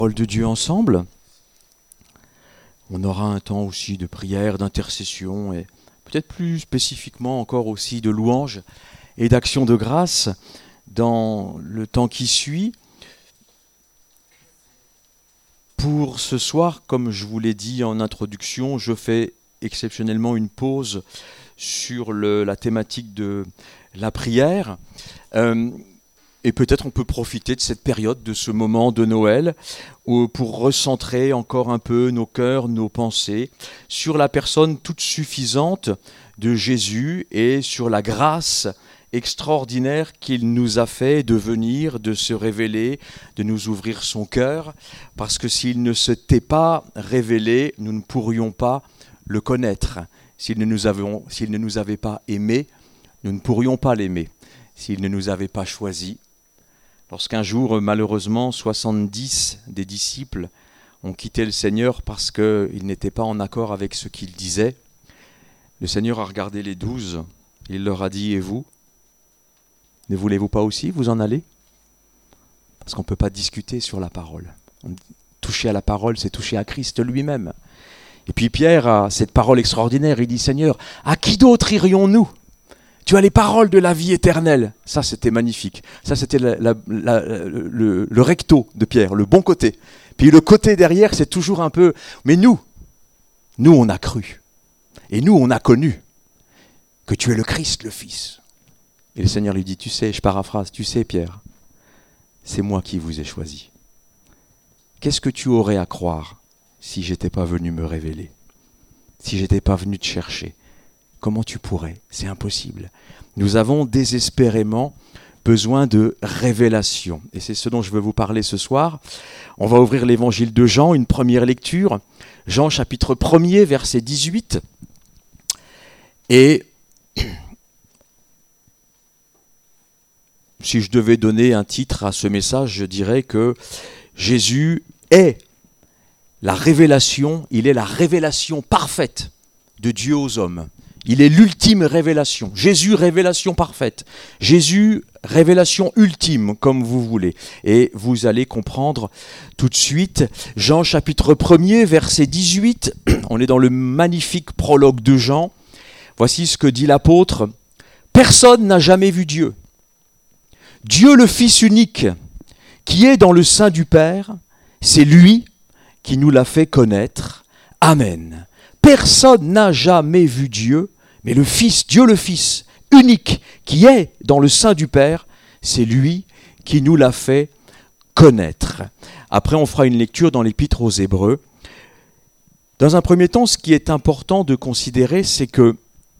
parole de Dieu ensemble. On aura un temps aussi de prière, d'intercession et peut-être plus spécifiquement encore aussi de louange et d'action de grâce dans le temps qui suit. Pour ce soir, comme je vous l'ai dit en introduction, je fais exceptionnellement une pause sur la thématique de la prière. Et peut-être on peut profiter de cette période, de ce moment de Noël, pour recentrer encore un peu nos cœurs, nos pensées sur la personne toute suffisante de Jésus et sur la grâce extraordinaire qu'il nous a fait de venir, de se révéler, de nous ouvrir son cœur, parce que s'il ne s'était pas révélé, nous ne pourrions pas le connaître. S'il ne nous avait pas aimés, nous ne pourrions pas l'aimer. S'il ne nous avait pas choisis. Lorsqu'un jour, malheureusement, 70 des disciples ont quitté le Seigneur parce qu'ils n'étaient pas en accord avec ce qu'il disait, le Seigneur a regardé les 12, il leur a dit « Et vous ? Ne voulez-vous pas aussi vous en aller ?» Parce qu'on ne peut pas discuter sur la parole. Toucher à la parole, c'est toucher à Christ lui-même. Et puis Pierre a cette parole extraordinaire, il dit « Seigneur, à qui d'autre irions-nous ? Tu as les paroles de la vie éternelle. » Ça, c'était magnifique. Ça, c'était le recto de Pierre, le bon côté. Puis le côté derrière, c'est toujours un peu... Mais nous, on a cru. Et nous, on a connu que tu es le Christ, le Fils. Et le Seigneur lui dit, tu sais, je paraphrase, tu sais, Pierre, c'est moi qui vous ai choisi. Qu'est-ce que tu aurais à croire si j'étais pas venu me révéler, si j'étais pas venu te chercher? Comment tu pourrais? C'est impossible. Nous avons désespérément besoin de révélation. Et c'est ce dont je veux vous parler ce soir. On va ouvrir l'évangile de Jean, une première lecture. Jean chapitre 1er, verset 18. Et si je devais donner un titre à ce message, je dirais que Jésus est la révélation, il est la révélation parfaite de Dieu aux hommes. Il est l'ultime révélation. Jésus, révélation parfaite. Jésus, révélation ultime, comme vous voulez. Et vous allez comprendre tout de suite. Jean chapitre 1er, verset 18. On est dans le magnifique prologue de Jean. Voici ce que dit l'apôtre. « Personne n'a jamais vu Dieu. Dieu le Fils unique, qui est dans le sein du Père, c'est lui qui nous l'a fait connaître. Amen. » Personne n'a jamais vu Dieu, mais le Fils, Dieu le Fils, unique, qui est dans le sein du Père, c'est lui qui nous l'a fait connaître. Après, on fera une lecture dans l'Épître aux Hébreux. Dans un premier temps, ce qui est important de considérer, c'est que,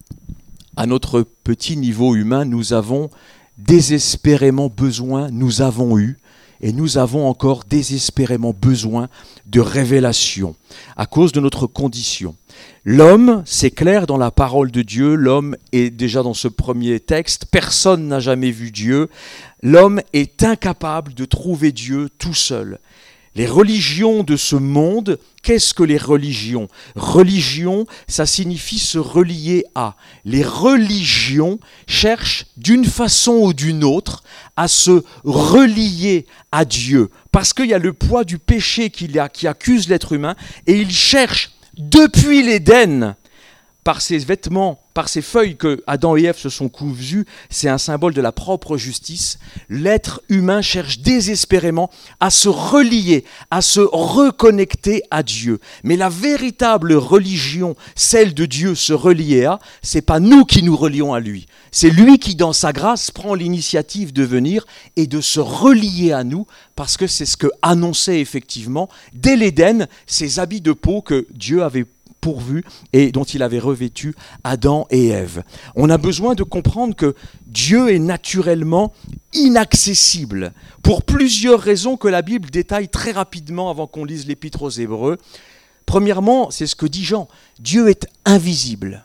à notre petit niveau humain, nous avons désespérément besoin, nous avons eu, et nous avons encore désespérément besoin de révélation à cause de notre condition. L'homme, c'est clair dans la parole de Dieu, l'homme est déjà dans ce premier texte, personne n'a jamais vu Dieu, l'homme est incapable de trouver Dieu tout seul. Les religions de ce monde, qu'est-ce que les religions? Religion, ça signifie se relier à. Les religions cherchent d'une façon ou d'une autre à se relier à Dieu. Parce qu'il y a le poids du péché qui accuse l'être humain et ils cherchent depuis l'Éden, par ces vêtements, par ces feuilles que Adam et Ève se sont cousus, c'est un symbole de la propre justice. L'être humain cherche désespérément à se relier, à se reconnecter à Dieu. Mais la véritable religion, celle de Dieu se relier à, c'est pas nous qui nous relions à lui. C'est lui qui, dans sa grâce, prend l'initiative de venir et de se relier à nous, parce que c'est ce que annonçait effectivement, dès l'Éden, ces habits de peau que Dieu avait pourvu et dont il avait revêtu Adam et Ève. On a besoin de comprendre que Dieu est naturellement inaccessible pour plusieurs raisons que la Bible détaille très rapidement avant qu'on lise l'Épître aux Hébreux. Premièrement, c'est ce que dit Jean, Dieu est invisible.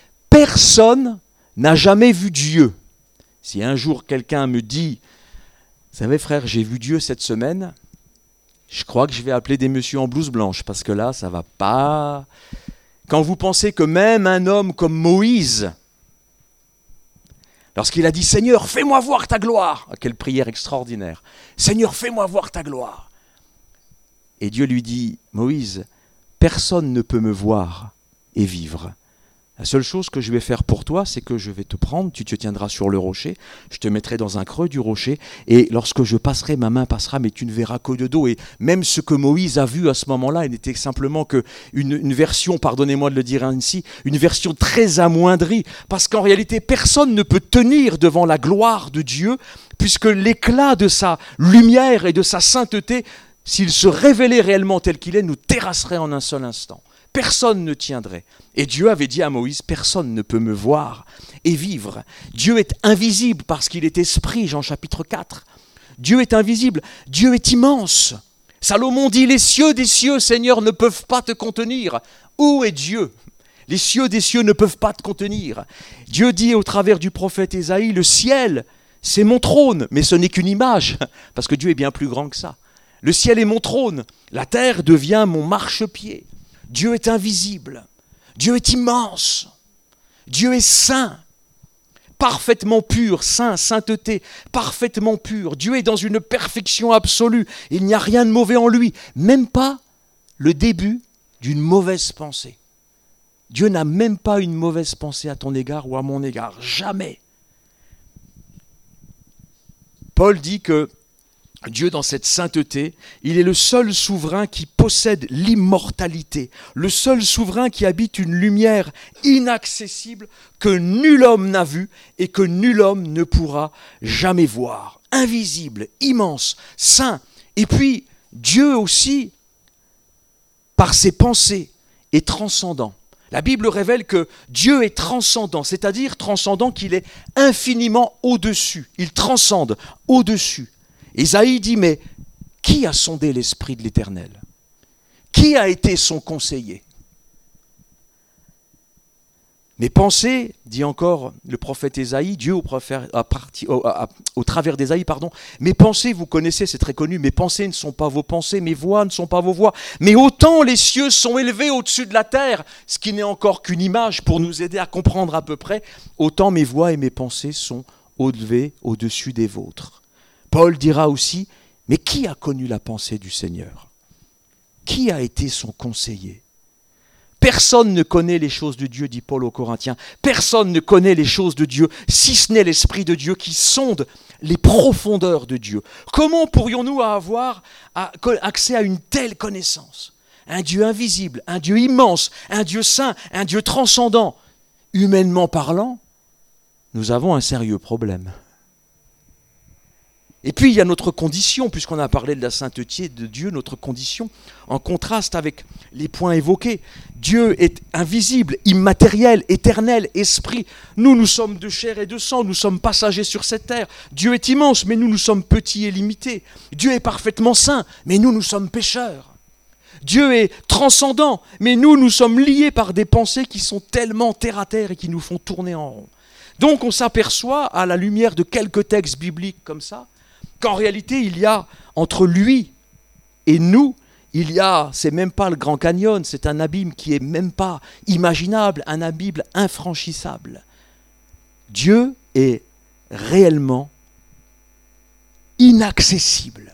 Personne n'a jamais vu Dieu. Si un jour quelqu'un me dit « Vous savez frère, j'ai vu Dieu cette semaine », je crois que je vais appeler des messieurs en blouse blanche, parce que là, ça va pas. Quand vous pensez que même un homme comme Moïse, lorsqu'il a dit « Seigneur, fais-moi voir ta gloire », quelle prière extraordinaire. « Seigneur, fais-moi voir ta gloire ». Et Dieu lui dit, Moïse, personne ne peut me voir et vivre. La seule chose que je vais faire pour toi, c'est que je vais te prendre, tu te tiendras sur le rocher, je te mettrai dans un creux du rocher, et lorsque je passerai, ma main passera, mais tu ne verras que de dos. Et même ce que Moïse a vu à ce moment-là, il n'était simplement qu'une version, pardonnez-moi de le dire ainsi, une version très amoindrie, parce qu'en réalité, personne ne peut tenir devant la gloire de Dieu, puisque l'éclat de sa lumière et de sa sainteté, s'il se révélait réellement tel qu'il est, nous terrasserait en un seul instant. Personne ne tiendrait. Et Dieu avait dit à Moïse, personne ne peut me voir et vivre. Dieu est invisible parce qu'il est esprit, Jean chapitre 4. Dieu est invisible, Dieu est immense. Salomon dit, les cieux des cieux, Seigneur, ne peuvent pas te contenir. Où est Dieu ? Les cieux des cieux ne peuvent pas te contenir. Dieu dit au travers du prophète Ésaïe, le ciel, c'est mon trône, mais ce n'est qu'une image, parce que Dieu est bien plus grand que ça. Le ciel est mon trône, la terre devient mon marchepied. Dieu est invisible, Dieu est immense, Dieu est saint, parfaitement pur, saint, sainteté, parfaitement pur. Dieu est dans une perfection absolue, il n'y a rien de mauvais en lui, même pas le début d'une mauvaise pensée. Dieu n'a même pas une mauvaise pensée à ton égard ou à mon égard, jamais. Paul dit que Dieu, dans cette sainteté, il est le seul souverain qui possède l'immortalité, le seul souverain qui habite une lumière inaccessible que nul homme n'a vue et que nul homme ne pourra jamais voir. Invisible, immense, saint. Et puis, Dieu aussi, par ses pensées, est transcendant. La Bible révèle que Dieu est transcendant, c'est-à-dire transcendant qu'il est infiniment au-dessus. Il transcende au-dessus. Ésaïe dit, mais qui a sondé l'esprit de l'Éternel ? Qui a été son conseiller ? Mes pensées, dit encore le prophète Ésaïe, Dieu au travers d'Ésaïe, mes pensées, vous connaissez, c'est très connu, mes pensées ne sont pas vos pensées, mes voix ne sont pas vos voix, mais autant les cieux sont élevés au-dessus de la terre, ce qui n'est encore qu'une image pour nous aider à comprendre à peu près, autant mes voix et mes pensées sont élevées au-dessus des vôtres. Paul dira aussi, mais qui a connu la pensée du Seigneur ? Qui a été son conseiller ? Personne ne connaît les choses de Dieu, dit Paul aux Corinthiens. Personne ne connaît les choses de Dieu, si ce n'est l'Esprit de Dieu qui sonde les profondeurs de Dieu. Comment pourrions-nous avoir accès à une telle connaissance ? Un Dieu invisible, un Dieu immense, un Dieu saint, un Dieu transcendant. Humainement parlant, nous avons un sérieux problème. Et puis il y a notre condition, puisqu'on a parlé de la sainteté de Dieu, notre condition, en contraste avec les points évoqués. Dieu est invisible, immatériel, éternel, esprit. Nous sommes de chair et de sang, nous sommes passagers sur cette terre. Dieu est immense, mais nous sommes petits et limités. Dieu est parfaitement saint, mais nous sommes pécheurs. Dieu est transcendant, mais nous sommes liés par des pensées qui sont tellement terre à terre et qui nous font tourner en rond. Donc on s'aperçoit, à la lumière de quelques textes bibliques comme ça, qu'en réalité, il y a entre lui et nous, c'est même pas le Grand Canyon, c'est un abîme qui est même pas imaginable, un abîme infranchissable. Dieu est réellement inaccessible.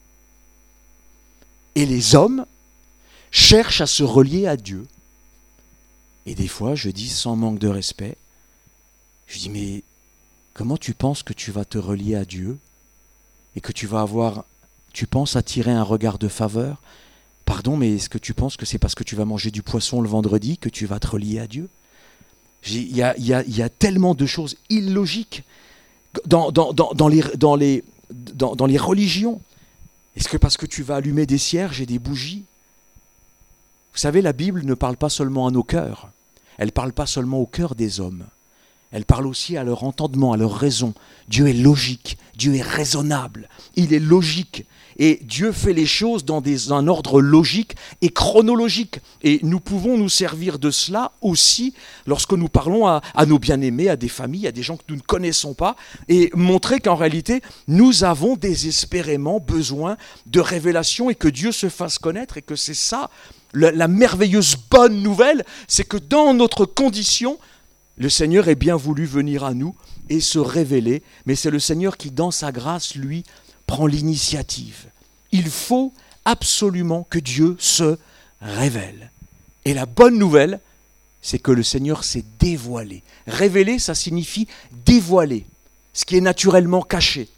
Et les hommes cherchent à se relier à Dieu. Et des fois, je dis sans manque de respect, je dis, mais comment tu penses que tu vas te relier à Dieu ? Et que tu penses attirer un regard de faveur. Pardon, mais est-ce que tu penses que c'est parce que tu vas manger du poisson le vendredi que tu vas te relier à Dieu ? Il y a tellement de choses illogiques dans les religions. Est-ce que parce que tu vas allumer des cierges et des bougies ? Vous savez, la Bible ne parle pas seulement à nos cœurs. Elle ne parle pas seulement au cœur des hommes. Elle parle aussi à leur entendement, à leur raison. Dieu est logique, Dieu est raisonnable, il est logique. Et Dieu fait les choses dans un ordre logique et chronologique. Et nous pouvons nous servir de cela aussi lorsque nous parlons à nos bien-aimés, à des familles, à des gens que nous ne connaissons pas, et montrer qu'en réalité, nous avons désespérément besoin de révélation et que Dieu se fasse connaître et que c'est ça, la merveilleuse bonne nouvelle, c'est que dans notre condition, le Seigneur est bien voulu venir à nous et se révéler, mais c'est le Seigneur qui, dans sa grâce, lui, prend l'initiative. Il faut absolument que Dieu se révèle. Et la bonne nouvelle, c'est que le Seigneur s'est dévoilé. Révéler, ça signifie dévoiler, ce qui est naturellement caché.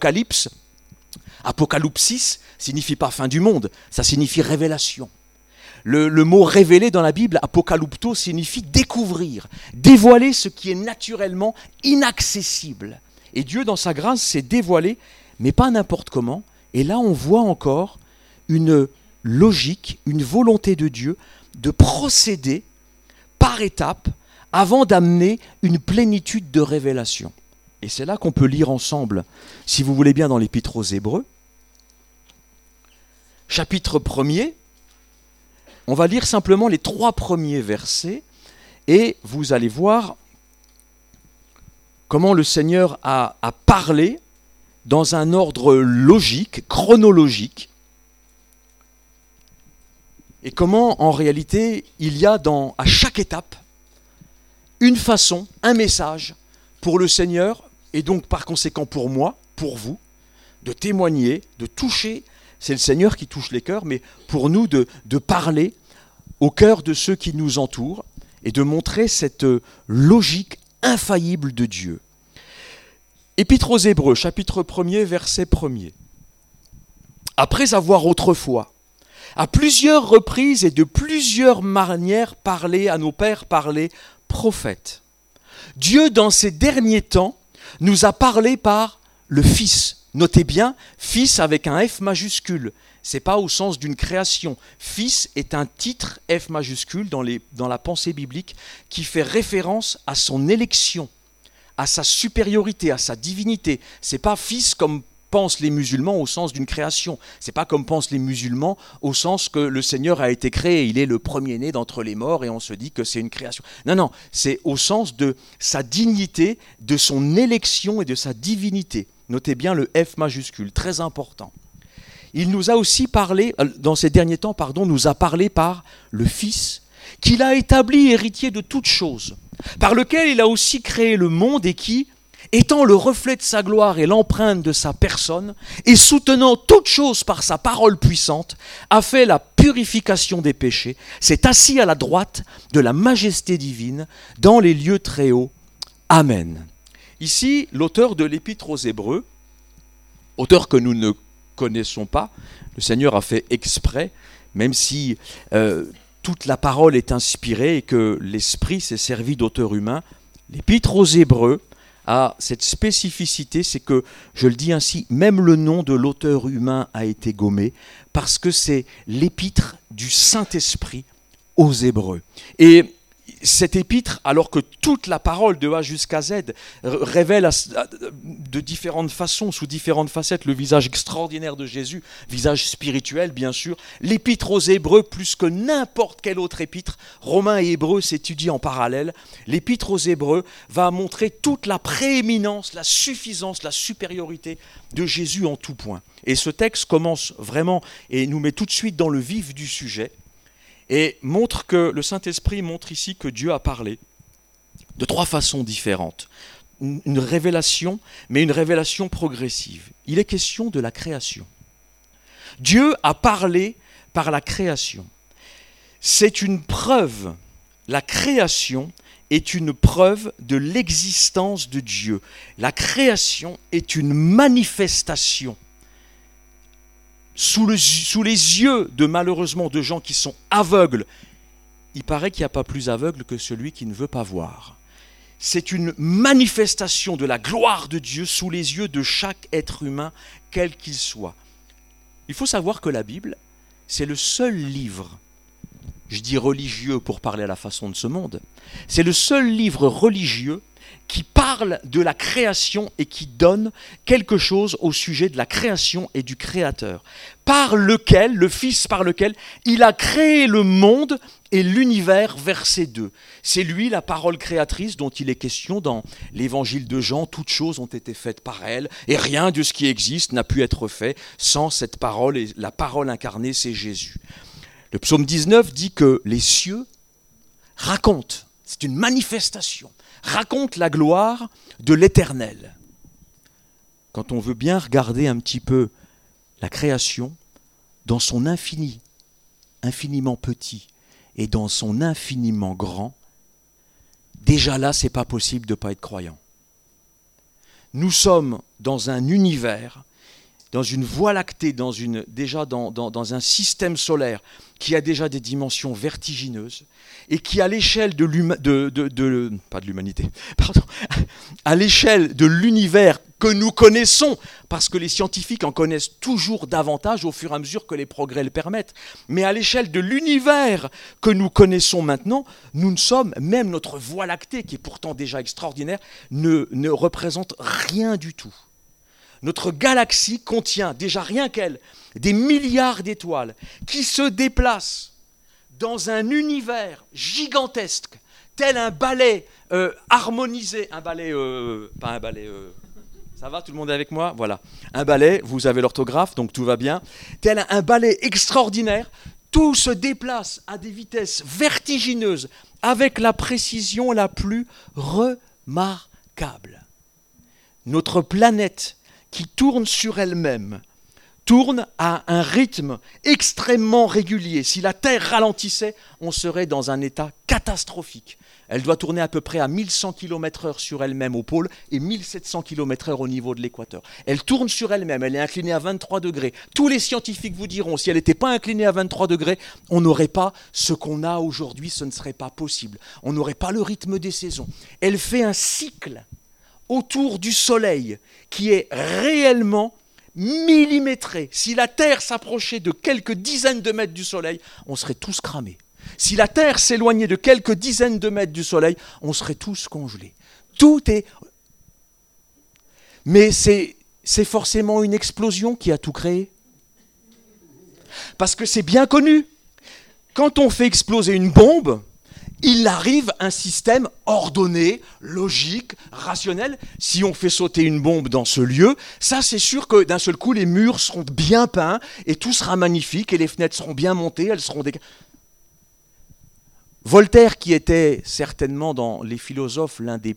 Apocalypsis signifie pas fin du monde, ça signifie révélation. Le mot révéler dans la Bible, apocalypto, signifie découvrir, dévoiler ce qui est naturellement inaccessible. Et Dieu, dans sa grâce, s'est dévoilé, mais pas n'importe comment. Et là, on voit encore une logique, une volonté de Dieu de procéder par étapes avant d'amener une plénitude de révélation. Et c'est là qu'on peut lire ensemble, si vous voulez bien, dans l'Épître aux Hébreux, chapitre 1er. On va lire simplement les 3 premiers versets et vous allez voir comment le Seigneur a parlé dans un ordre logique, chronologique, et comment en réalité il y a à chaque étape une façon, un message pour le Seigneur et donc par conséquent pour moi, pour vous, de témoigner, de toucher. C'est le Seigneur qui touche les cœurs, mais pour nous de parler au cœur de ceux qui nous entourent et de montrer cette logique infaillible de Dieu. Épître aux Hébreux, chapitre 1er, verset 1er. Après avoir autrefois, à plusieurs reprises et de plusieurs manières parlé à nos pères, parlé prophètes, Dieu, dans ces derniers temps, nous a parlé par le Fils. Notez bien, Fils avec un F majuscule. Ce n'est pas au sens d'une création. Fils est un titre F majuscule dans la pensée biblique qui fait référence à son élection, à sa supériorité, à sa divinité. Ce n'est pas Fils comme pensent les musulmans au sens d'une création. Ce n'est pas comme pensent les musulmans au sens que le Seigneur a été créé, il est le premier-né d'entre les morts et on se dit que c'est une création. Non, c'est au sens de sa dignité, de son élection et de sa divinité. Notez bien le F majuscule, très important. Il nous a aussi parlé, dans ces derniers temps, nous a parlé par le Fils, qu'il a établi héritier de toutes choses, par lequel il a aussi créé le monde et qui, étant le reflet de sa gloire et l'empreinte de sa personne, et soutenant toutes choses par sa parole puissante, a fait la purification des péchés, s'est assis à la droite de la majesté divine dans les lieux très hauts. Amen. Ici, l'auteur de l'Épître aux Hébreux, auteur que nous ne connaissons pas, le Seigneur a fait exprès, même si toute la parole est inspirée et que l'Esprit s'est servi d'auteur humain, l'Épître aux Hébreux a cette spécificité, c'est que, je le dis ainsi, même le nom de l'auteur humain a été gommé, parce que c'est l'Épître du Saint-Esprit aux Hébreux. Et cet épître, alors que toute la parole de A jusqu'à Z révèle de différentes façons, sous différentes facettes, le visage extraordinaire de Jésus, visage spirituel bien sûr, l'épître aux Hébreux, plus que n'importe quel autre épître, Romains et Hébreux s'étudient en parallèle, l'épître aux Hébreux va montrer toute la prééminence, la suffisance, la supériorité de Jésus en tout point. Et ce texte commence vraiment et nous met tout de suite dans le vif du sujet, et montre que le Saint-Esprit montre ici que Dieu a parlé de 3 façons différentes. Une révélation, mais une révélation progressive. Il est question de la création. Dieu a parlé par la création. C'est une preuve, la création est une preuve de l'existence de Dieu. La création est une manifestation. Sous les yeux de malheureusement de gens qui sont aveugles, il paraît qu'il n'y a pas plus aveugle que celui qui ne veut pas voir. C'est une manifestation de la gloire de Dieu sous les yeux de chaque être humain, quel qu'il soit. Il faut savoir que la Bible, c'est le seul livre, je dis religieux pour parler à la façon de ce monde, c'est le seul livre religieux qui parle de la création et qui donne quelque chose au sujet de la création et du Créateur, par lequel, le Fils par lequel, il a créé le monde et l'univers, verset 2. C'est lui la parole créatrice dont il est question dans l'évangile de Jean, toutes choses ont été faites par elle, et rien de ce qui existe n'a pu être fait sans cette parole, et la parole incarnée, c'est Jésus. Le psaume 19 dit que les cieux racontent, c'est une manifestation, raconte la gloire de l'Éternel. Quand on veut bien regarder un petit peu la création, dans son infini, infiniment petit, et dans son infiniment grand, déjà là, c'est pas possible de ne pas être croyant. Nous sommes dans un univers, dans une voie lactée, déjà dans un système solaire qui a déjà des dimensions vertigineuses et qui, à l'échelle à l'échelle de l'univers que nous connaissons, parce que les scientifiques en connaissent toujours davantage au fur et à mesure que les progrès le permettent, mais à l'échelle de l'univers que nous connaissons maintenant, nous ne sommes, même notre voie lactée, qui est pourtant déjà extraordinaire, ne représente rien du tout. Notre galaxie contient, déjà rien qu'elle, des milliards d'étoiles qui se déplacent dans un univers gigantesque, tel un ballet harmonisé, ça va, tout le monde est avec moi? Voilà, un ballet, vous avez l'orthographe, donc tout va bien, tel un ballet extraordinaire, tout se déplace à des vitesses vertigineuses, avec la précision la plus remarquable. Notre planète, qui tourne sur elle-même, tourne à un rythme extrêmement régulier. Si la Terre ralentissait, on serait dans un état catastrophique. Elle doit tourner à peu près à 1100 km/h sur elle-même au pôle et 1700 km/h au niveau de l'équateur. Elle tourne sur elle-même, elle est inclinée à 23 degrés. Tous les scientifiques vous diront, si elle n'était pas inclinée à 23 degrés, on n'aurait pas ce qu'on a aujourd'hui, ce ne serait pas possible. On n'aurait pas le rythme des saisons. Elle fait un cycle autour du Soleil, qui est réellement millimétré. Si la Terre s'approchait de quelques dizaines de mètres du Soleil, on serait tous cramés. Si la Terre s'éloignait de quelques dizaines de mètres du Soleil, on serait tous congelés. Tout est... Mais c'est forcément une explosion qui a tout créé. Parce que c'est bien connu. Quand on fait exploser une bombe, il arrive un système ordonné, logique, rationnel. Si on fait sauter une bombe dans ce lieu, ça c'est sûr que d'un seul coup les murs seront bien peints et tout sera magnifique et les fenêtres seront bien montées, elles seront Voltaire, qui était certainement dans les philosophes l'un des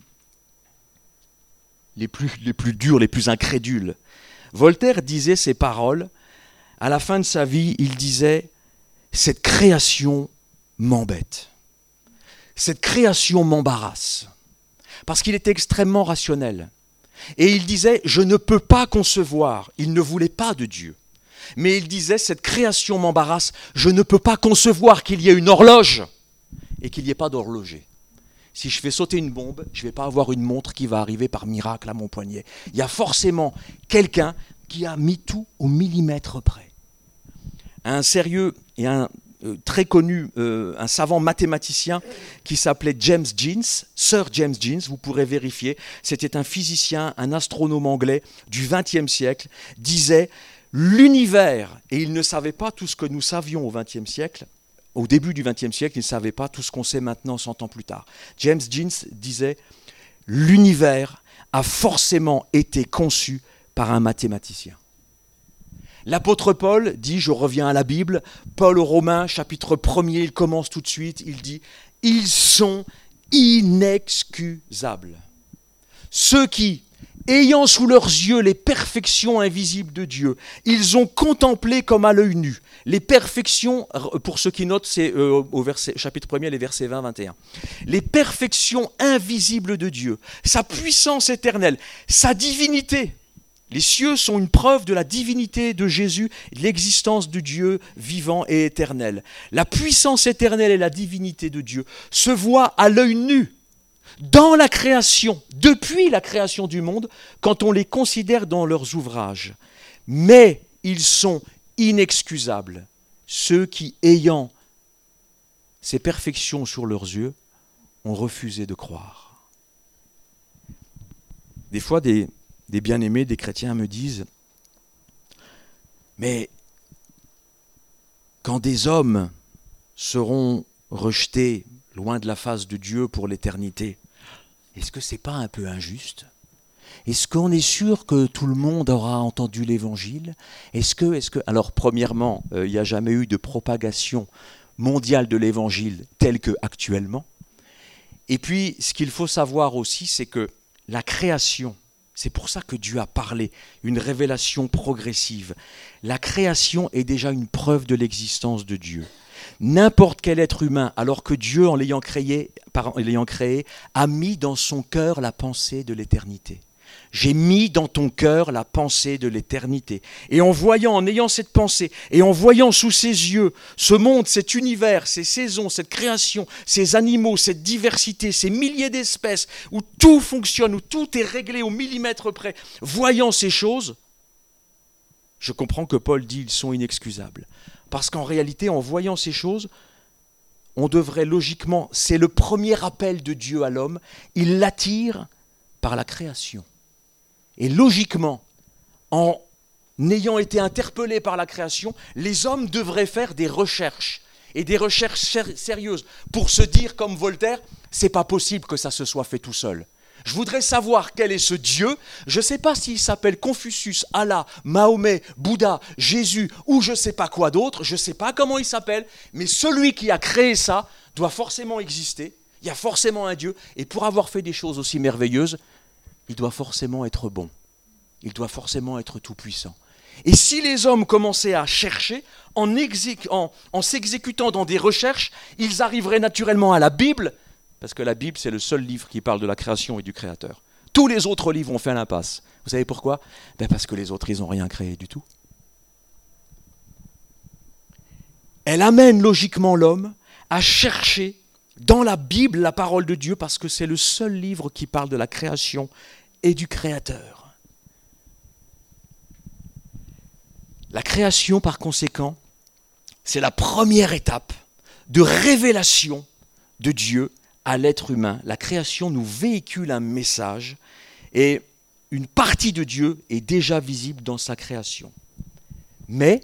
les plus durs, les plus incrédules, Voltaire disait ces paroles, à la fin de sa vie, il disait « Cette création m'embête. Cette création m'embarrasse. » Parce qu'il était extrêmement rationnel. Et il disait « Je ne peux pas concevoir. » Il ne voulait pas de Dieu. Mais il disait « Cette création m'embarrasse. Je ne peux pas concevoir qu'il y ait une horloge et qu'il n'y ait pas d'horloger. Si je fais sauter une bombe, je ne vais pas avoir une montre qui va arriver par miracle à mon poignet. Il y a forcément quelqu'un qui a mis tout au millimètre près. » Un sérieux et un très connu, un savant mathématicien qui s'appelait James Jeans, Sir James Jeans, vous pourrez vérifier, c'était un physicien, un astronome anglais du XXe siècle, disait « L'univers », et il ne savait pas tout ce que nous savions au XXe siècle, au début du XXe siècle, il ne savait pas tout ce qu'on sait maintenant 100 ans plus tard. James Jeans disait « L'univers a forcément été conçu par un mathématicien ». L'apôtre Paul dit, je reviens à la Bible, Paul aux Romains, chapitre 1er, il commence tout de suite, il dit « Ils sont inexcusables. Ceux qui, ayant sous leurs yeux les perfections invisibles de Dieu, ils ont contemplé comme à l'œil nu les perfections, pour ceux qui notent, c'est au chapitre 1er, les versets 20-21. Les perfections invisibles de Dieu, sa puissance éternelle, sa divinité. Les cieux sont une preuve de la divinité de Jésus, de l'existence de Dieu vivant et éternel. La puissance éternelle et la divinité de Dieu se voient à l'œil nu dans la création, depuis la création du monde, quand on les considère dans leurs ouvrages. Mais ils sont inexcusables, ceux qui, ayant ces perfections sur leurs yeux, ont refusé de croire. Des fois, des bien-aimés, des chrétiens me disent « Mais quand des hommes seront rejetés loin de la face de Dieu pour l'éternité, est-ce que ce n'est pas un peu injuste ? Est-ce qu'on est sûr que tout le monde aura entendu l'Évangile ? Est-ce que... Alors, premièrement, il n'y a jamais eu de propagation mondiale de l'Évangile telle qu'actuellement. Et puis, ce qu'il faut savoir aussi, c'est que la création C'est pour ça que Dieu a parlé, une révélation progressive. La création est déjà une preuve de l'existence de Dieu. N'importe quel être humain, alors que Dieu, en l'ayant créé, a mis dans son cœur la pensée de l'éternité. J'ai mis dans ton cœur la pensée de l'éternité. Et en voyant, en ayant cette pensée, et en voyant sous ses yeux ce monde, cet univers, ces saisons, cette création, ces animaux, cette diversité, ces milliers d'espèces, où tout fonctionne, où tout est réglé au millimètre près, voyant ces choses, je comprends que Paul dit ils sont inexcusables. Parce qu'en réalité, en voyant ces choses, on devrait logiquement, c'est le premier appel de Dieu à l'homme, il l'attire par la création. Et logiquement, en ayant été interpellés par la création, les hommes devraient faire des recherches, et des recherches sérieuses, pour se dire, comme Voltaire, c'est pas possible que ça se soit fait tout seul. Je voudrais savoir quel est ce Dieu. Je ne sais pas s'il s'appelle Confucius, Allah, Mahomet, Bouddha, Jésus ou je ne sais pas quoi d'autre. Je ne sais pas comment il s'appelle, mais celui qui a créé ça doit forcément exister. Il y a forcément un Dieu. Et pour avoir fait des choses aussi merveilleuses, il doit forcément être bon. Il doit forcément être tout-puissant. Et si les hommes commençaient à chercher, en s'exécutant dans des recherches, ils arriveraient naturellement à la Bible, parce que la Bible, c'est le seul livre qui parle de la création et du Créateur. Tous les autres livres ont fait l'impasse. Vous savez pourquoi ? Parce que les autres, ils n'ont rien créé du tout. Elle amène logiquement l'homme à chercher dans la Bible la parole de Dieu, parce que c'est le seul livre qui parle de la création et du Créateur. La création, par conséquent, c'est la première étape de révélation de Dieu à l'être humain. La création nous véhicule un message et une partie de Dieu est déjà visible dans sa création. Mais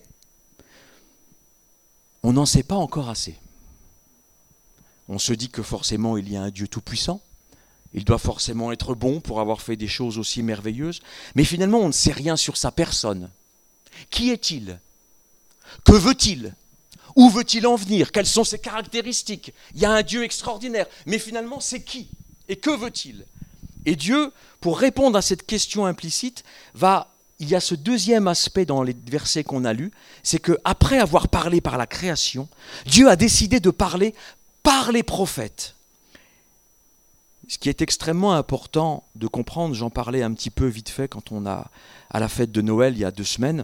on n'en sait pas encore assez. On se dit que forcément il y a un Dieu tout-puissant, il doit forcément être bon pour avoir fait des choses aussi merveilleuses, mais finalement on ne sait rien sur sa personne. Qui est-il ? Que veut-il ? Où veut-il en venir ? Quelles sont ses caractéristiques ? Il y a un Dieu extraordinaire, mais finalement, c'est qui ? Et que veut-il ? Et Dieu, pour répondre à cette question implicite, il y a ce deuxième aspect dans les versets qu'on a lus, c'est qu'après avoir parlé par la création, Dieu a décidé de parler par les prophètes. Ce qui est extrêmement important de comprendre, j'en parlais un petit peu vite fait quand on a, à la fête de Noël, il y a 2 semaines,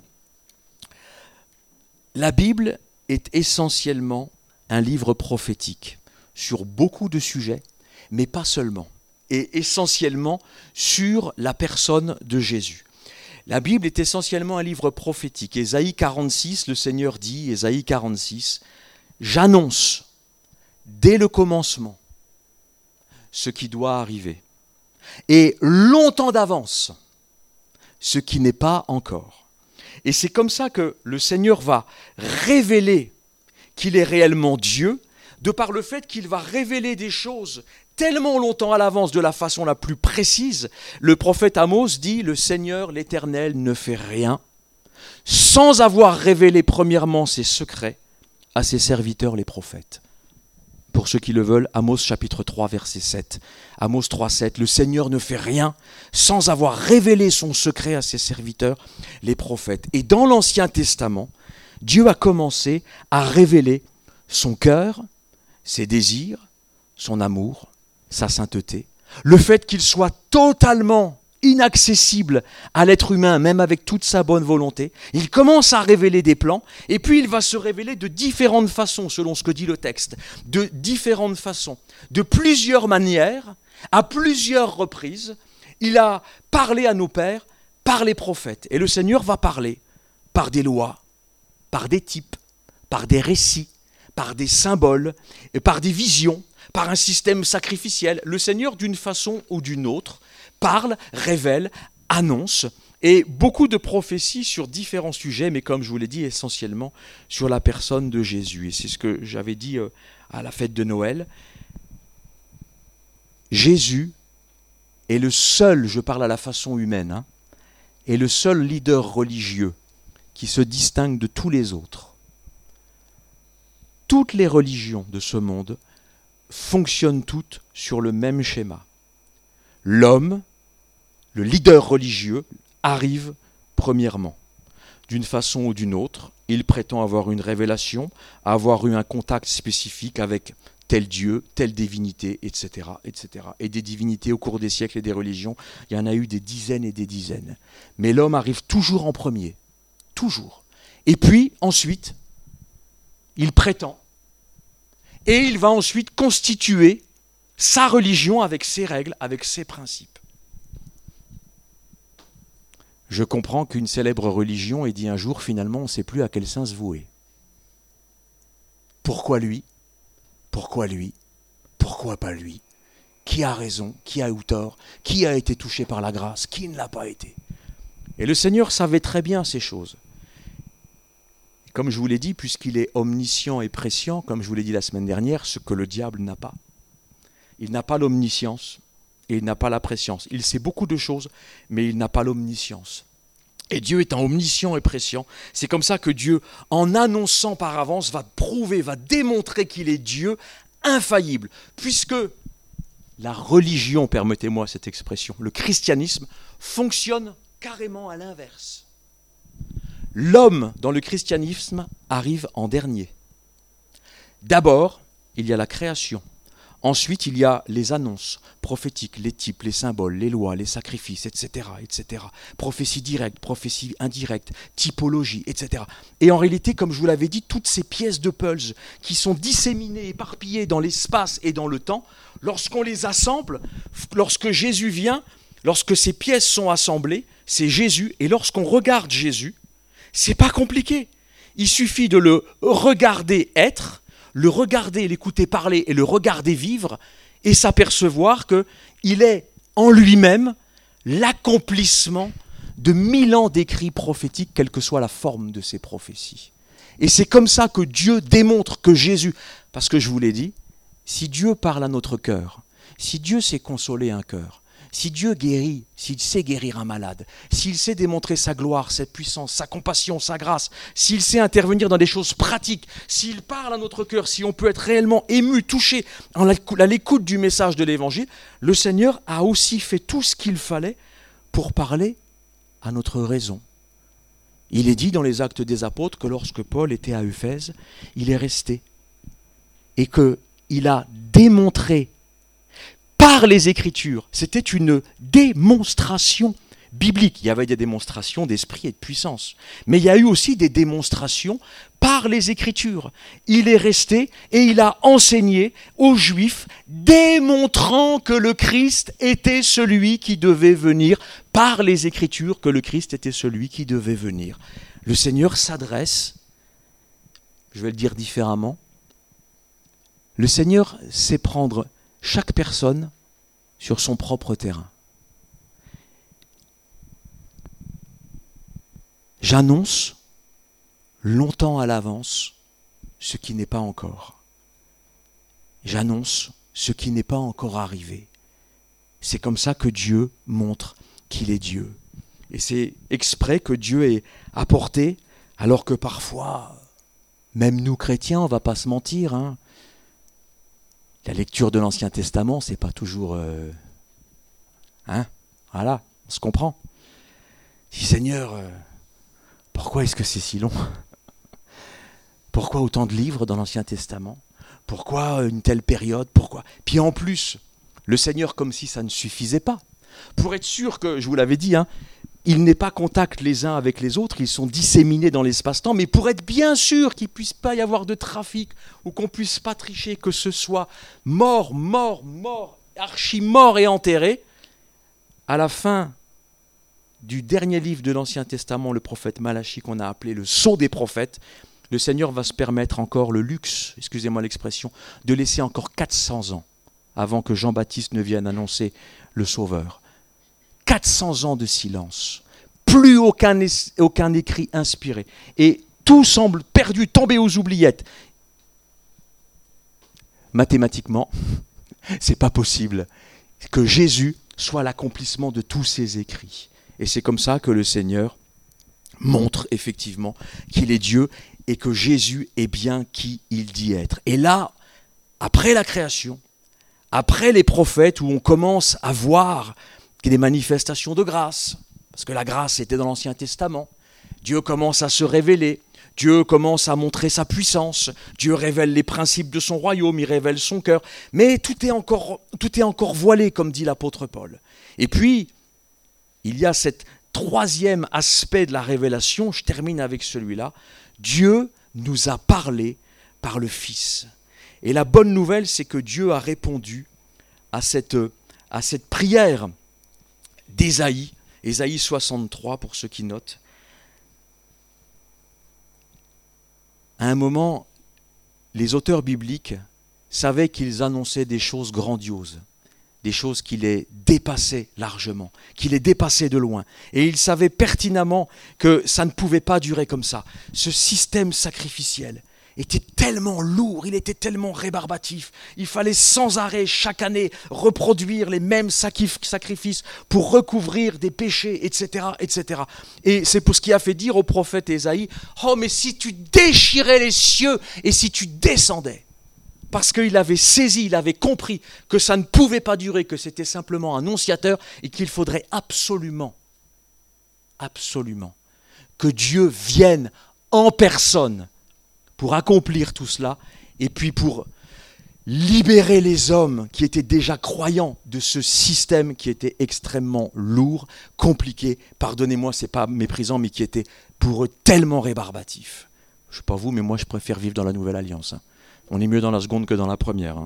la Bible est essentiellement un livre prophétique sur beaucoup de sujets, mais pas seulement, et essentiellement sur la personne de Jésus. La Bible est essentiellement un livre prophétique. Ésaïe 46, le Seigneur dit, Ésaïe 46, « J'annonce dès le commencement ce qui doit arriver, et longtemps d'avance ce qui n'est pas encore. » Et c'est comme ça que le Seigneur va révéler qu'il est réellement Dieu, de par le fait qu'il va révéler des choses tellement longtemps à l'avance de la façon la plus précise. Le prophète Amos dit « Le Seigneur, l'Éternel, ne fait rien sans avoir révélé premièrement ses secrets à ses serviteurs les prophètes. » Pour ceux qui le veulent, Amos chapitre 3, verset 7. Amos 3, 7. Le Seigneur ne fait rien sans avoir révélé son secret à ses serviteurs, les prophètes. Et dans l'Ancien Testament, Dieu a commencé à révéler son cœur, ses désirs, son amour, sa sainteté, le fait qu'il soit totalement inaccessible à l'être humain, même avec toute sa bonne volonté. Il commence à révéler des plans, et puis il va se révéler de différentes façons, selon ce que dit le texte, de différentes façons, de plusieurs manières, à plusieurs reprises. Il a parlé à nos pères par les prophètes, et le Seigneur va parler par des lois, par des types, par des récits, par des symboles, et par des visions, par un système sacrificiel. Le Seigneur, d'une façon ou d'une autre, parle, révèle, annonce, et beaucoup de prophéties sur différents sujets, mais comme je vous l'ai dit, essentiellement sur la personne de Jésus. Et c'est ce que j'avais dit à la fête de Noël. Jésus est le seul, je parle à la façon humaine, est le seul leader religieux qui se distingue de tous les autres. Toutes les religions de ce monde fonctionnent toutes sur le même schéma. L'homme, le leader religieux, arrive premièrement. D'une façon ou d'une autre, il prétend avoir une révélation, avoir eu un contact spécifique avec tel Dieu, telle divinité, etc., etc. Et des divinités au cours des siècles et des religions, il y en a eu des dizaines et des dizaines. Mais l'homme arrive toujours en premier, toujours. Et puis, ensuite, il prétend, et il va ensuite constituer sa religion avec ses règles, avec ses principes. Je comprends qu'une célèbre religion ait dit un jour, finalement, on ne sait plus à quel saint se vouer. Pourquoi lui ? Pourquoi lui ? Pourquoi pas lui ? Qui a raison ? Qui a eu tort ? Qui a été touché par la grâce ? Qui ne l'a pas été ? Et le Seigneur savait très bien ces choses. Comme je vous l'ai dit, puisqu'il est omniscient et prescient, comme je vous l'ai dit la semaine dernière, ce que le diable n'a pas. Il n'a pas l'omniscience et il n'a pas la prescience. Il sait beaucoup de choses, mais il n'a pas l'omniscience. Et Dieu étant omniscient et prescient, c'est comme ça que Dieu, en annonçant par avance, va prouver, va démontrer qu'il est Dieu infaillible. Puisque la religion, permettez-moi cette expression, le christianisme, fonctionne carrément à l'inverse. L'homme, dans le christianisme, arrive en dernier. D'abord, il y a la création. Ensuite, il y a les annonces prophétiques, les types, les symboles, les lois, les sacrifices, etc., etc. Prophétie directe, prophétie indirecte, typologie, etc. Et en réalité, comme je vous l'avais dit, toutes ces pièces de puzzle qui sont disséminées, éparpillées dans l'espace et dans le temps, lorsqu'on les assemble, lorsque Jésus vient, lorsque ces pièces sont assemblées, c'est Jésus. Et lorsqu'on regarde Jésus, c'est pas compliqué. Il suffit de le regarder être, le regarder, l'écouter parler et le regarder vivre et s'apercevoir qu'il est en lui-même l'accomplissement de 1000 ans d'écrits prophétiques, quelle que soit la forme de ces prophéties. Et c'est comme ça que Dieu démontre que Jésus, parce que je vous l'ai dit, si Dieu parle à notre cœur, si Dieu sait consoler un cœur, si Dieu guérit, s'il sait guérir un malade, s'il sait démontrer sa gloire, sa puissance, sa compassion, sa grâce, s'il sait intervenir dans des choses pratiques, s'il parle à notre cœur, si on peut être réellement ému, touché à l'écoute du message de l'Évangile, le Seigneur a aussi fait tout ce qu'il fallait pour parler à notre raison. Il est dit dans les Actes des Apôtres que lorsque Paul était à Éphèse, il est resté et qu'il a démontré par les Écritures, c'était une démonstration biblique. Il y avait des démonstrations d'esprit et de puissance, mais il y a eu aussi des démonstrations par les Écritures. Il est resté et il a enseigné aux Juifs, démontrant que le Christ était celui qui devait venir, par les Écritures, que le Christ était celui qui devait venir. Le Seigneur s'adresse, je vais le dire différemment, le Seigneur sait prendre chaque personne sur son propre terrain. J'annonce longtemps à l'avance ce qui n'est pas encore. J'annonce ce qui n'est pas encore arrivé. C'est comme ça que Dieu montre qu'il est Dieu. Et c'est exprès que Dieu est apporté, alors que parfois, même nous chrétiens, on ne va pas se mentir, la lecture de l'Ancien Testament, c'est pas toujours... Voilà, on se comprend. Si Seigneur, pourquoi est-ce que c'est si long ? Pourquoi autant de livres dans l'Ancien Testament ? Pourquoi une telle période ? Pourquoi ? Puis en plus, le Seigneur, comme si ça ne suffisait pas. Pour être sûr que, je vous l'avais dit, ils n'aient pas contact les uns avec les autres, ils sont disséminés dans l'espace-temps, mais pour être bien sûr qu'il ne puisse pas y avoir de trafic, ou qu'on ne puisse pas tricher, que ce soit mort, archi-mort et enterré, à la fin du dernier livre de l'Ancien Testament, le prophète Malachie, qu'on a appelé le sceau des prophètes, le Seigneur va se permettre encore le luxe, excusez-moi l'expression, de laisser encore 400 ans avant que Jean-Baptiste ne vienne annoncer le Sauveur. 400 ans de silence, plus aucun écrit inspiré, et tout semble perdu, tombé aux oubliettes. Mathématiquement, c'est pas possible que Jésus soit l'accomplissement de tous ces écrits. Et c'est comme ça que le Seigneur montre effectivement qu'il est Dieu et que Jésus est bien qui il dit être. Et là, après la création, après les prophètes, où on commence à voir des manifestations de grâce, parce que la grâce était dans l'Ancien Testament. Dieu commence à se révéler, Dieu commence à montrer sa puissance, Dieu révèle les principes de son royaume, il révèle son cœur, mais tout est encore voilé, comme dit l'apôtre Paul. Et puis, il y a cet troisième aspect de la révélation, je termine avec celui-là, Dieu nous a parlé par le Fils. Et la bonne nouvelle, c'est que Dieu a répondu à cette prière d'Ésaïe, Ésaïe 63 pour ceux qui notent. À un moment, les auteurs bibliques savaient qu'ils annonçaient des choses grandioses, des choses qui les dépassaient largement, qui les dépassaient de loin. Et ils savaient pertinemment que ça ne pouvait pas durer comme ça. Ce système sacrificiel était tellement lourd, il était tellement rébarbatif. Il fallait sans arrêt, chaque année, reproduire les mêmes sacrifices pour recouvrir des péchés, etc., etc. Et c'est pour ce qui a fait dire au prophète Ésaïe, « Oh, mais si tu déchirais les cieux et si tu descendais !» Parce qu'il avait saisi, il avait compris que ça ne pouvait pas durer, que c'était simplement annonciateur et qu'il faudrait absolument que Dieu vienne en personne pour accomplir tout cela, et puis pour libérer les hommes qui étaient déjà croyants de ce système qui était extrêmement lourd, compliqué, pardonnez-moi, c'est pas méprisant, mais qui était pour eux tellement rébarbatif. Je ne sais pas vous, mais moi je préfère vivre dans la Nouvelle Alliance. On est mieux dans la seconde que dans la première.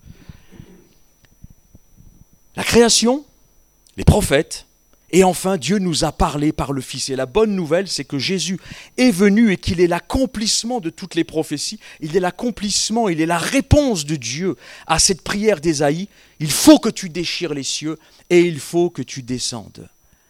La création, les prophètes, et enfin, Dieu nous a parlé par le Fils. Et la bonne nouvelle, c'est que Jésus est venu et qu'il est l'accomplissement de toutes les prophéties. Il est l'accomplissement, il est la réponse de Dieu à cette prière d'Ésaïe. Il faut que tu déchires les cieux et il faut que tu descendes.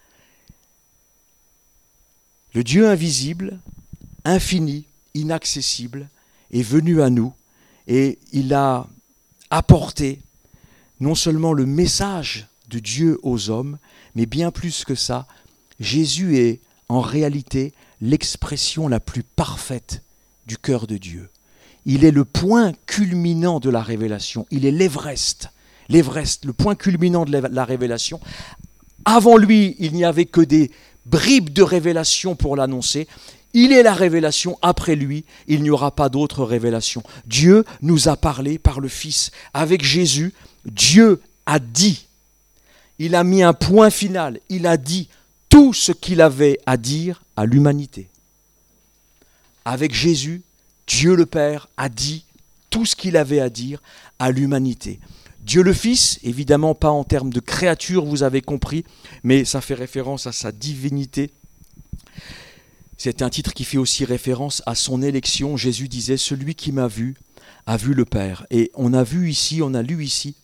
Le Dieu invisible, infini, inaccessible, est venu à nous et il a apporté non seulement le message de Dieu aux hommes, mais bien plus que ça, Jésus est en réalité l'expression la plus parfaite du cœur de Dieu. Il est le point culminant de la révélation, il est l'Everest, le point culminant de la révélation. Avant lui, il n'y avait que des bribes de révélation pour l'annoncer. Il est la révélation, après lui, il n'y aura pas d'autre révélation. Dieu nous a parlé par le Fils. Avec Jésus, Dieu a dit. Il a mis un point final, il a dit tout ce qu'il avait à dire à l'humanité. Avec Jésus, Dieu le Père a dit tout ce qu'il avait à dire à l'humanité. Dieu le Fils, évidemment pas en termes de créature, vous avez compris, mais ça fait référence à sa divinité. C'est un titre qui fait aussi référence à son élection. Jésus disait « Celui qui m'a vu a vu le Père ». Et on a lu ici,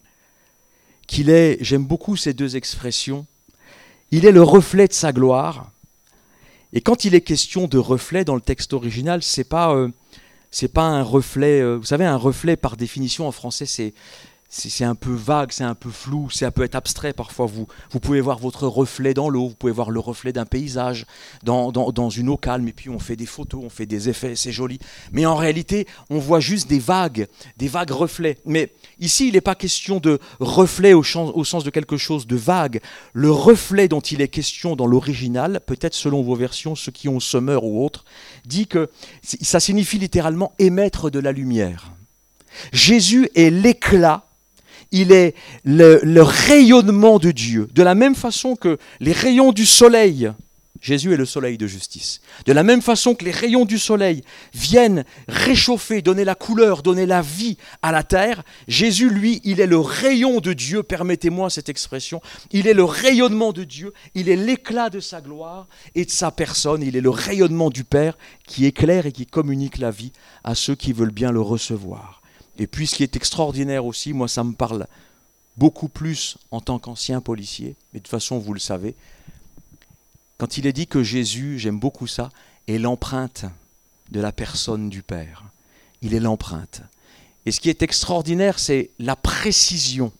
qu'il est, j'aime beaucoup ces deux expressions, il est le reflet de sa gloire. Et quand il est question de reflet dans le texte original, c'est pas un reflet, vous savez, un reflet par définition en français, c'est un peu vague, c'est un peu flou, ça peut être abstrait parfois. Vous pouvez voir votre reflet dans l'eau, vous pouvez voir le reflet d'un paysage dans une eau calme, et puis on fait des photos, on fait des effets, c'est joli. Mais en réalité, on voit juste des vagues reflets. Mais ici, il n'est pas question de reflet au sens de quelque chose de vague. Le reflet dont il est question dans l'original, peut-être selon vos versions, ceux qui ont Sommer ou autres, dit que ça signifie littéralement émettre de la lumière. Jésus est l'éclat. Il est le rayonnement de Dieu, de la même façon que les rayons du soleil, Jésus est le soleil de justice, de la même façon que les rayons du soleil viennent réchauffer, donner la couleur, donner la vie à la terre, Jésus, lui, il est le rayon de Dieu, permettez-moi cette expression, il est le rayonnement de Dieu, il est l'éclat de sa gloire et de sa personne, il est le rayonnement du Père qui éclaire et qui communique la vie à ceux qui veulent bien le recevoir. Et puis ce qui est extraordinaire aussi, moi ça me parle beaucoup plus en tant qu'ancien policier, mais de toute façon vous le savez, quand il est dit que Jésus, j'aime beaucoup ça, est l'empreinte de la personne du Père. Il est l'empreinte. Et ce qui est extraordinaire, c'est la précision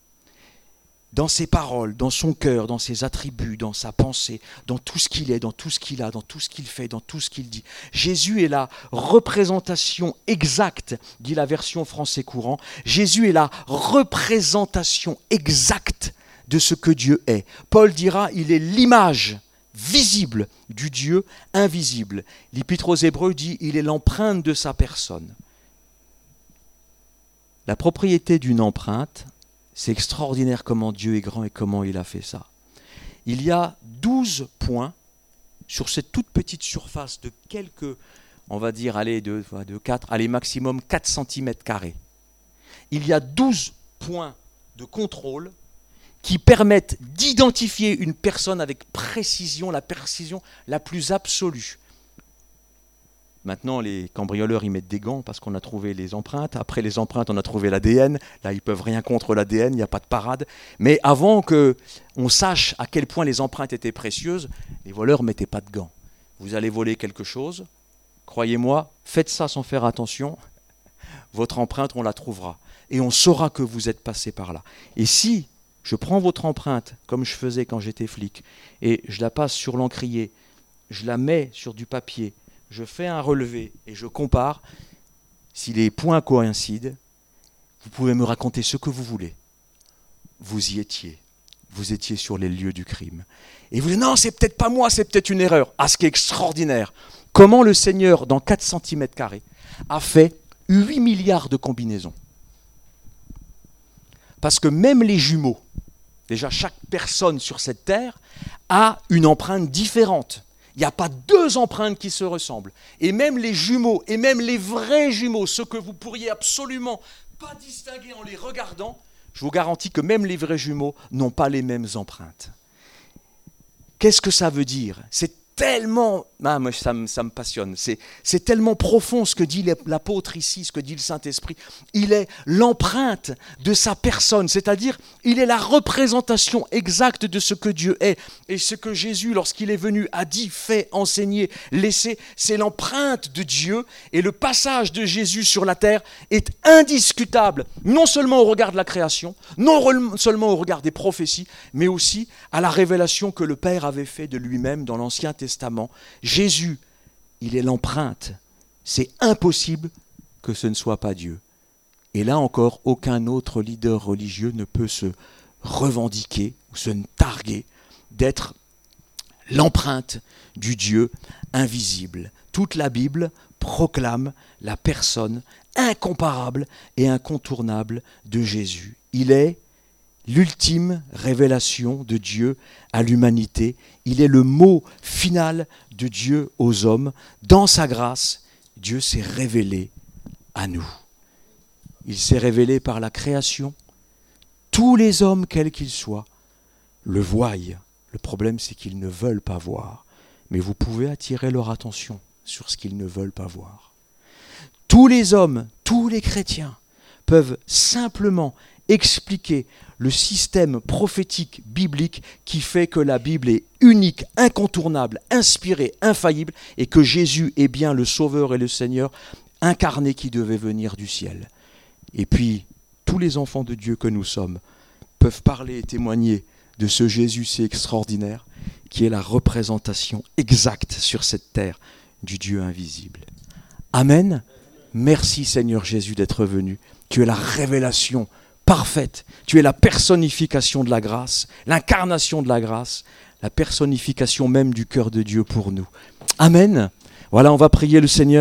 dans ses paroles, dans son cœur, dans ses attributs, dans sa pensée, dans tout ce qu'il est, dans tout ce qu'il a, dans tout ce qu'il fait, dans tout ce qu'il dit. Jésus est la représentation exacte, dit la version français courant. Jésus est la représentation exacte de ce que Dieu est. Paul dira, il est l'image visible du Dieu invisible. L'Épître aux Hébreux dit, il est l'empreinte de sa personne. La propriété d'une empreinte, c'est extraordinaire comment Dieu est grand et comment il a fait ça. Il y a 12 points sur cette toute petite surface de quelques, on va dire, maximum 4 cm². Il y a 12 points de contrôle qui permettent d'identifier une personne avec précision, la précision la plus absolue. Maintenant, les cambrioleurs, ils mettent des gants parce qu'on a trouvé les empreintes. Après les empreintes, on a trouvé l'ADN. Là, ils ne peuvent rien contre l'ADN, il n'y a pas de parade. Mais avant qu'on sache à quel point les empreintes étaient précieuses, les voleurs ne mettaient pas de gants. Vous allez voler quelque chose, croyez-moi, faites ça sans faire attention, votre empreinte, on la trouvera. Et on saura que vous êtes passé par là. Et si je prends votre empreinte, comme je faisais quand j'étais flic, et je la passe sur l'encrier, je la mets sur du papier, je fais un relevé et je compare, si les points coïncident, vous pouvez me raconter ce que vous voulez. Vous y étiez. Vous étiez sur les lieux du crime. Et vous dites, non, c'est peut-être pas moi, c'est peut-être une erreur. Ah, ce qui est extraordinaire. Comment le Seigneur, dans 4 cm², a fait 8 milliards de combinaisons. Parce que même les jumeaux, déjà chaque personne sur cette terre, a une empreinte différente. Il n'y a pas 2 empreintes qui se ressemblent. Et même les jumeaux, et même les vrais jumeaux, ceux que vous pourriez absolument pas distinguer en les regardant, je vous garantis que même les vrais jumeaux n'ont pas les mêmes empreintes. Qu'est-ce que ça veut dire ? C'est tellement... moi, ça me passionne. C'est tellement profond ce que dit l'apôtre ici, ce que dit le Saint-Esprit. Il est l'empreinte de sa personne, c'est-à-dire il est la représentation exacte de ce que Dieu est. Et ce que Jésus, lorsqu'il est venu, a dit, fait, enseigné, laissé, c'est l'empreinte de Dieu. Et le passage de Jésus sur la terre est indiscutable, non seulement au regard de la création, non seulement au regard des prophéties, mais aussi à la révélation que le Père avait fait de lui-même dans l'Ancien Testament. Jésus, il est l'empreinte. C'est impossible que ce ne soit pas Dieu. Et là encore, aucun autre leader religieux ne peut se revendiquer ou se targuer d'être l'empreinte du Dieu invisible. Toute la Bible proclame la personne incomparable et incontournable de Jésus. Il est l'ultime révélation de Dieu à l'humanité. Il est le mot final de Dieu aux hommes. Dans sa grâce, Dieu s'est révélé à nous. Il s'est révélé par la création. Tous les hommes, quels qu'ils soient, le voient. Le problème, c'est qu'ils ne veulent pas voir. Mais vous pouvez attirer leur attention sur ce qu'ils ne veulent pas voir. Tous les hommes, tous les chrétiens peuvent simplement expliquer le système prophétique biblique qui fait que la Bible est unique, incontournable, inspirée, infaillible et que Jésus est bien le Sauveur et le Seigneur incarné qui devait venir du ciel. Et puis, tous les enfants de Dieu que nous sommes peuvent parler et témoigner de ce Jésus si extraordinaire qui est la représentation exacte sur cette terre du Dieu invisible. Amen. Merci Seigneur Jésus d'être venu. Tu es la révélation parfaite. Tu es la personnification de la grâce, l'incarnation de la grâce, la personnification même du cœur de Dieu pour nous. Amen. Voilà, on va prier le Seigneur.